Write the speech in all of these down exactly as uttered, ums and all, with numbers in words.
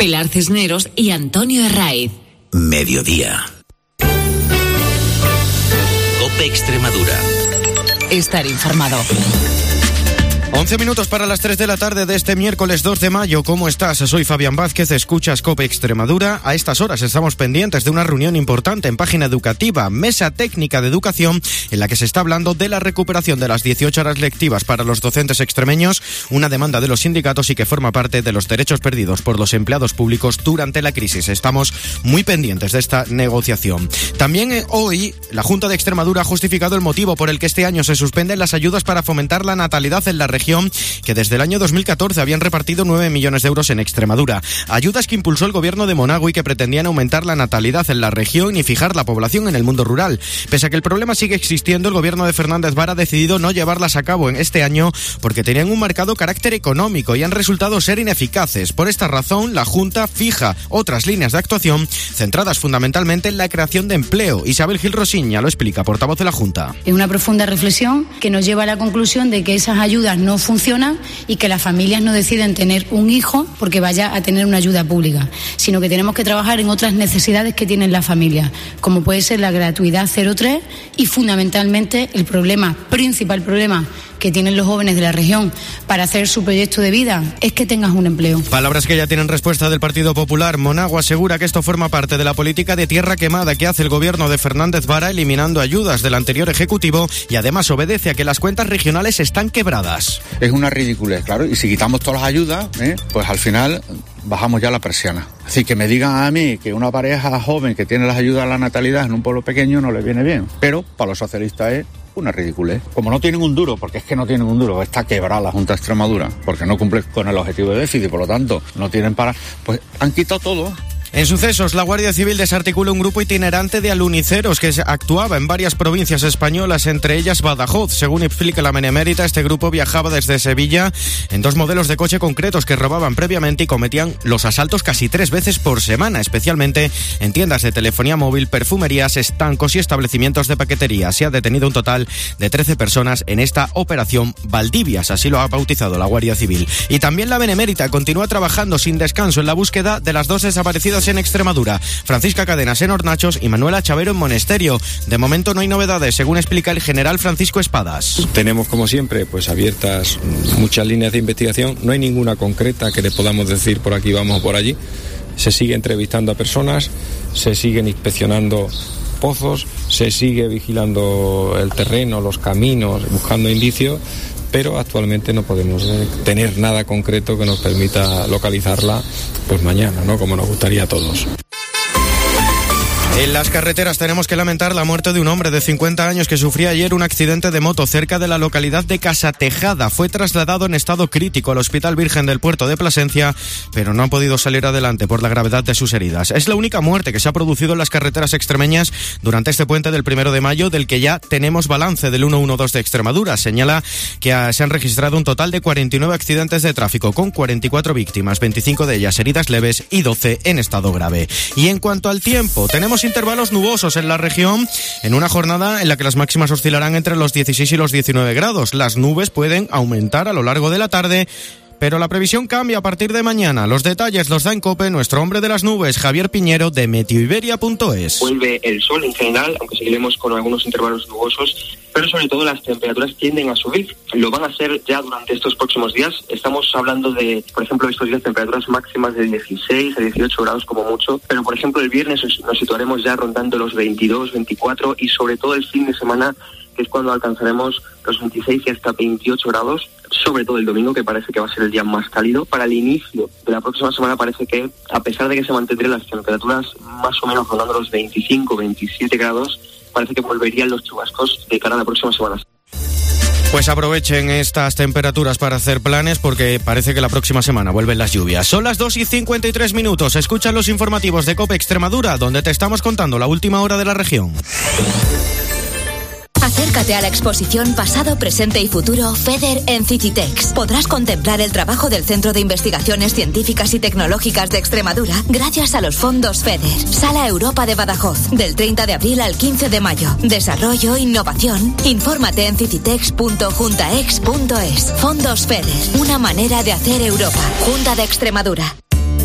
Pilar Cisneros y Antonio Herraiz. Mediodía. COPE Extremadura. Estar informado. once minutos para las tres de la tarde de este miércoles dos de mayo. ¿Cómo estás? Soy Fabián Vázquez, escuchas COPE Extremadura. A estas horas estamos pendientes de una reunión importante en Página Educativa, Mesa Técnica de Educación, en la que se está hablando de la recuperación de las dieciocho horas lectivas para los docentes extremeños, una demanda de los sindicatos y que forma parte de los derechos perdidos por los empleados públicos durante la crisis. Estamos muy pendientes de esta negociación. También eh, hoy la Junta de Extremadura ha justificado el motivo por el que este año se suspenden las ayudas para fomentar la natalidad en la región, que desde el año dos mil catorce habían repartido nueve millones de euros en Extremadura. Ayudas que impulsó el gobierno de Monagüe y que pretendían aumentar la natalidad en la región y fijar la población en el mundo rural. Pese a que el problema sigue existiendo, el gobierno de Fernández Vara ha decidido no llevarlas a cabo en este año porque tenían un marcado carácter económico y han resultado ser ineficaces. Por esta razón, la Junta fija otras líneas de actuación centradas fundamentalmente en la creación de empleo. Isabel Gil Rosiña lo explica, portavoz de la Junta. Es una profunda reflexión que nos lleva a la conclusión de que esas ayudas no funcionan y que las familias no deciden tener un hijo porque vaya a tener una ayuda pública, sino que tenemos que trabajar en otras necesidades que tienen las familias, como puede ser la gratuidad cero tres y fundamentalmente el problema, principal problema que tienen los jóvenes de la región para hacer su proyecto de vida es que tengas un empleo. Palabras que ya tienen respuesta del Partido Popular. Monagua asegura que esto forma parte de la política de tierra quemada que hace el gobierno de Fernández Vara, eliminando ayudas del anterior ejecutivo, y además obedece a que las cuentas regionales están quebradas. Es una ridiculez, claro, y si quitamos todas las ayudas, ¿eh? pues al final bajamos ya la persiana. Así que me digan a mí que una pareja joven que tiene las ayudas a la natalidad en un pueblo pequeño no le viene bien, pero para los socialistas es una ridiculez. Como no tienen un duro, porque es que no tienen un duro, está quebrada la Junta de Extremadura, porque no cumple con el objetivo de déficit, por lo tanto, no tienen para... Pues han quitado todo. En sucesos, la Guardia Civil desarticula un grupo itinerante de aluniceros que actuaba en varias provincias españolas, entre ellas Badajoz. Según explica la Benemérita, este grupo viajaba desde Sevilla en dos modelos de coche concretos que robaban previamente y cometían los asaltos casi tres veces por semana, especialmente en tiendas de telefonía móvil, perfumerías, estancos y establecimientos de paquetería. Se ha detenido un total de trece personas en esta operación Valdivias, así lo ha bautizado la Guardia Civil. Y también la Benemérita continúa trabajando sin descanso en la búsqueda de las dos desaparecidas en Extremadura, Francisca Cadenas en Hornachos y Manuela Chavero en Monesterio. De momento no hay novedades, según explica el general Francisco Espadas. Tenemos, como siempre, pues abiertas muchas líneas de investigación. No hay ninguna concreta que le podamos decir por aquí vamos o por allí. Se sigue entrevistando a personas, se siguen inspeccionando pozos, se sigue vigilando el terreno, los caminos, buscando indicios, pero actualmente no podemos tener nada concreto que nos permita localizarla pues mañana, ¿no? Como nos gustaría a todos. En las carreteras tenemos que lamentar la muerte de un hombre de cincuenta años que sufría ayer un accidente de moto cerca de la localidad de Casatejada. Fue trasladado en estado crítico al Hospital Virgen del Puerto de Plasencia, pero no ha podido salir adelante por la gravedad de sus heridas. Es la única muerte que se ha producido en las carreteras extremeñas durante este puente del primero de mayo, del que ya tenemos balance del ciento doce de Extremadura. Señala que se han registrado un total de cuarenta y nueve accidentes de tráfico, con cuarenta y cuatro víctimas, veinticinco de ellas heridas leves y doce en estado grave. Y en cuanto al tiempo, tenemos intervalos nubosos en la región en una jornada en la que las máximas oscilarán entre los dieciséis y los diecinueve grados. Las nubes pueden aumentar a lo largo de la tarde, pero la previsión cambia a partir de mañana. Los detalles los da en COPE nuestro hombre de las nubes, Javier Piñero, de meteoiberia punto es. Vuelve el sol en general, aunque seguiremos con algunos intervalos nubosos, pero sobre todo las temperaturas tienden a subir. Lo van a hacer ya durante estos próximos días. Estamos hablando de, por ejemplo, estos días temperaturas máximas de dieciséis a dieciocho grados como mucho, pero por ejemplo el viernes nos situaremos ya rondando los veintidós, veinticuatro y sobre todo el fin de semana, que es cuando alcanzaremos los veintiséis y hasta veintiocho grados, sobre todo el domingo, que parece que va a ser el día más cálido. Para el inicio de la próxima semana parece que, a pesar de que se mantendrían las temperaturas más o menos rondando los veinticinco, veintisiete grados, parece que volverían los chubascos de cara a la próxima semana. Pues aprovechen estas temperaturas para hacer planes, porque parece que la próxima semana vuelven las lluvias. Son las dos y cincuenta y tres minutos. Escuchan los informativos de COPE Extremadura, donde te estamos contando la última hora de la región. Acércate a la exposición Pasado, Presente y Futuro FEDER en Cititex. Podrás contemplar el trabajo del Centro de Investigaciones Científicas y Tecnológicas de Extremadura gracias a los fondos FEDER. Sala Europa de Badajoz, del treinta de abril al quince de mayo. Desarrollo, innovación. Infórmate en cititex punto juntaex punto es. Fondos FEDER, una manera de hacer Europa. Junta de Extremadura.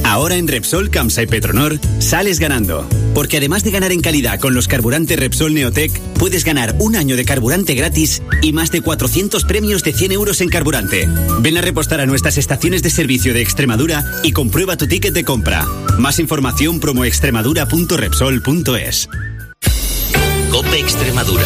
Ahora en Repsol, Camsa y Petronor sales ganando. Porque además de ganar en calidad con los carburantes Repsol Neotec, puedes ganar un año de carburante gratis y más de cuatrocientos premios de cien euros en carburante. Ven a repostar a nuestras estaciones de servicio de Extremadura y comprueba tu ticket de compra. Más información promoextremadura punto repsol punto es. COPE Extremadura.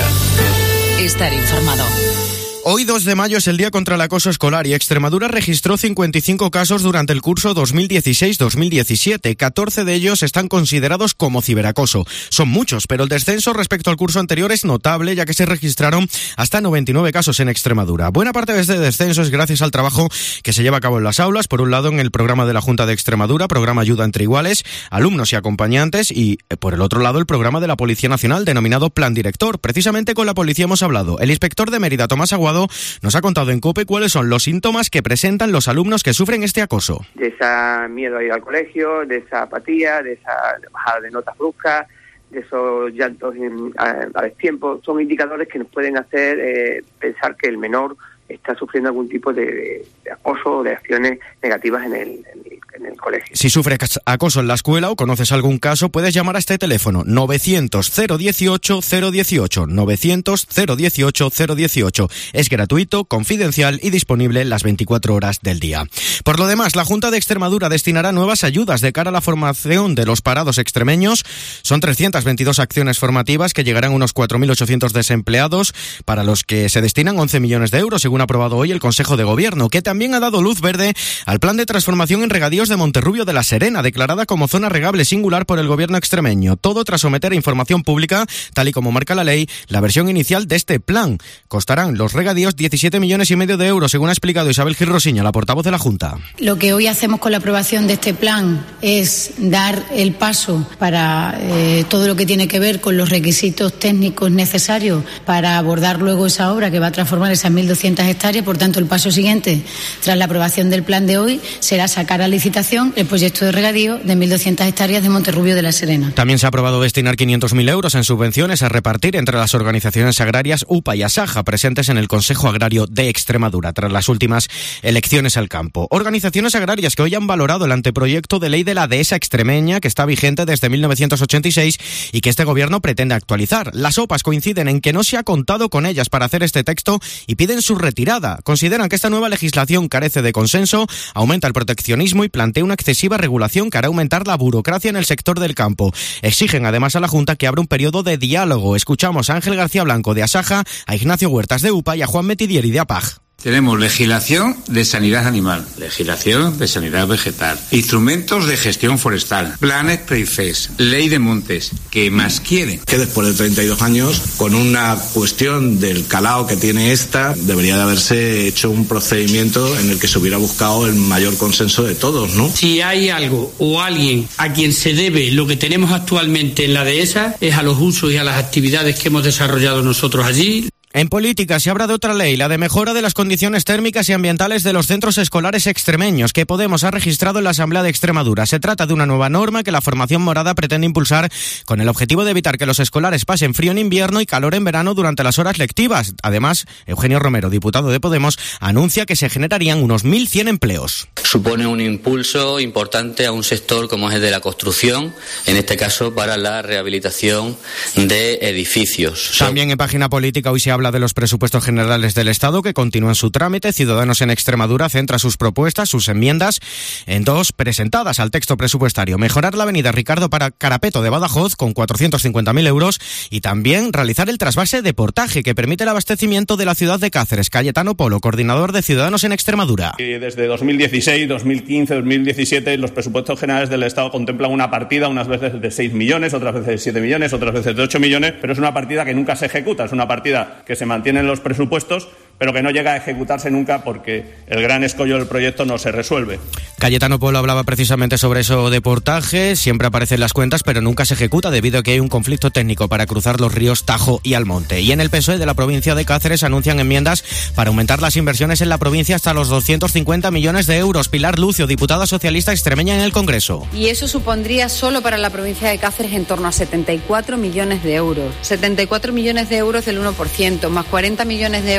Estar informado. Hoy dos de mayo es el Día contra el Acoso Escolar y Extremadura registró cincuenta y cinco casos durante el curso dos mil dieciséis dos mil diecisiete. catorce de ellos están considerados como ciberacoso. Son muchos, pero el descenso respecto al curso anterior es notable, ya que se registraron hasta noventa y nueve casos en Extremadura. Buena parte de este descenso es gracias al trabajo que se lleva a cabo en las aulas, por un lado en el programa de la Junta de Extremadura, programa Ayuda entre Iguales, alumnos y acompañantes, y por el otro lado el programa de la Policía Nacional denominado Plan Director. Precisamente con la policía hemos hablado. El inspector de Mérida, Tomás Aguado, nos ha contado en COPE cuáles son los síntomas que presentan los alumnos que sufren este acoso. De ese miedo a ir al colegio, de esa apatía, de esa bajada de notas bruscas, de esos llantos en, a, a destiempo, son indicadores que nos pueden hacer eh, pensar que el menor está sufriendo algún tipo de, de, de acoso o de acciones negativas en el, en, el, en el colegio. Si sufres acoso en la escuela o conoces algún caso, puedes llamar a este teléfono novecientos cero dieciocho cero dieciocho, novecientos cero dieciocho cero dieciocho. Es gratuito, confidencial y disponible las veinticuatro horas del día. Por lo demás, la Junta de Extremadura destinará nuevas ayudas de cara a la formación de los parados extremeños. Son trescientas veintidós acciones formativas que llegarán a unos cuatro mil ochocientos desempleados, para los que se destinan once millones de euros, según ha aprobado hoy el Consejo de Gobierno, que también ha dado luz verde al plan de transformación en regadíos de Monterrubio de la Serena, declarada como zona regable singular por el Gobierno extremeño. Todo tras someter a información pública, tal y como marca la ley, la versión inicial de este plan. Costarán los regadíos diecisiete millones y medio de euros, según ha explicado Isabel Gil Rosiña, la portavoz de la Junta. Lo que hoy hacemos con la aprobación de este plan es dar el paso para eh, todo lo que tiene que ver con los requisitos técnicos necesarios para abordar luego esa obra que va a transformar esas mil doscientas hectáreas. Por tanto, el paso siguiente, tras la aprobación del plan de hoy, será sacar a licitación el proyecto de regadío de mil doscientas hectáreas de Monterrubio de la Serena. También se ha aprobado destinar quinientos mil euros en subvenciones a repartir entre las organizaciones agrarias U P A y Asaja, presentes en el Consejo Agrario de Extremadura, tras las últimas elecciones al campo. Organizaciones agrarias que hoy han valorado el anteproyecto de ley de la dehesa extremeña, que está vigente desde mil novecientos ochenta y seis y que este gobierno pretende actualizar. Las O P As coinciden en que no se ha contado con ellas para hacer este texto y piden su retirada. Consideran que esta nueva legislación carece de consenso, aumenta el proteccionismo y plantea una excesiva regulación que hará aumentar la burocracia en el sector del campo. Exigen además a la Junta que abra un periodo de diálogo. Escuchamos a Ángel García Blanco de Asaja, a Ignacio Huertas de U P A y a Juan Metidieri de A P A G. Tenemos legislación de sanidad animal, legislación de sanidad vegetal, instrumentos de gestión forestal, planes PREIFES, ley de montes. ¿Qué más quieren? Que después de treinta y dos años, con una cuestión del calado que tiene esta, debería de haberse hecho un procedimiento en el que se hubiera buscado el mayor consenso de todos, ¿no? Si hay algo o alguien a quien se debe lo que tenemos actualmente en la dehesa, es a los usos y a las actividades que hemos desarrollado nosotros allí. En política se habla de otra ley, la de mejora de las condiciones térmicas y ambientales de los centros escolares extremeños, que Podemos ha registrado en la Asamblea de Extremadura. Se trata de una nueva norma que la formación morada pretende impulsar con el objetivo de evitar que los escolares pasen frío en invierno y calor en verano durante las horas lectivas. Además, Eugenio Romero, diputado de Podemos, anuncia que se generarían unos mil cien empleos. Supone un impulso importante a un sector como es el de la construcción, en este caso para la rehabilitación de edificios. También en página política hoy se habla de los presupuestos generales del Estado que continúan su trámite. Ciudadanos en Extremadura centra sus propuestas, sus enmiendas, en dos presentadas al texto presupuestario. Mejorar la avenida Ricardo para Carapeto de Badajoz con cuatrocientos cincuenta mil euros y también realizar el trasvase de portaje que permite el abastecimiento de la ciudad de Cáceres. Cayetano Polo, coordinador de Ciudadanos en Extremadura. Y desde dos mil dieciséis, dos mil quince, dos mil diecisiete los presupuestos generales del Estado contemplan una partida, unas veces de seis millones, otras veces de siete millones, otras veces de ocho millones, pero es una partida que nunca se ejecuta, es una partida que se mantiene en los presupuestos, pero que no llega a ejecutarse nunca porque el gran escollo del proyecto no se resuelve. Cayetano Polo hablaba precisamente sobre eso de portaje. Siempre aparecen las cuentas, pero nunca se ejecuta debido a que hay un conflicto técnico para cruzar los ríos Tajo y Almonte. Y en el P S O E de la provincia de Cáceres anuncian enmiendas para aumentar las inversiones en la provincia hasta los doscientos cincuenta millones de euros. Pilar Lucio, diputada socialista extremeña en el Congreso. Y eso supondría solo para la provincia de Cáceres en torno a setenta y cuatro millones de euros. setenta y cuatro millones de euros del uno por ciento, más cuarenta millones de euros de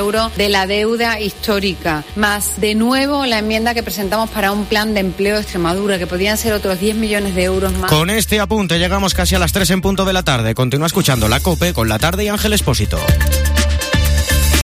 de la deuda histórica, más de nuevo la enmienda que presentamos para un plan de empleo de Extremadura, que podían ser otros diez millones de euros más. Con este apunte llegamos casi a las tres en punto de la tarde. Continúa escuchando la COPE con La Tarde y Ángel Expósito.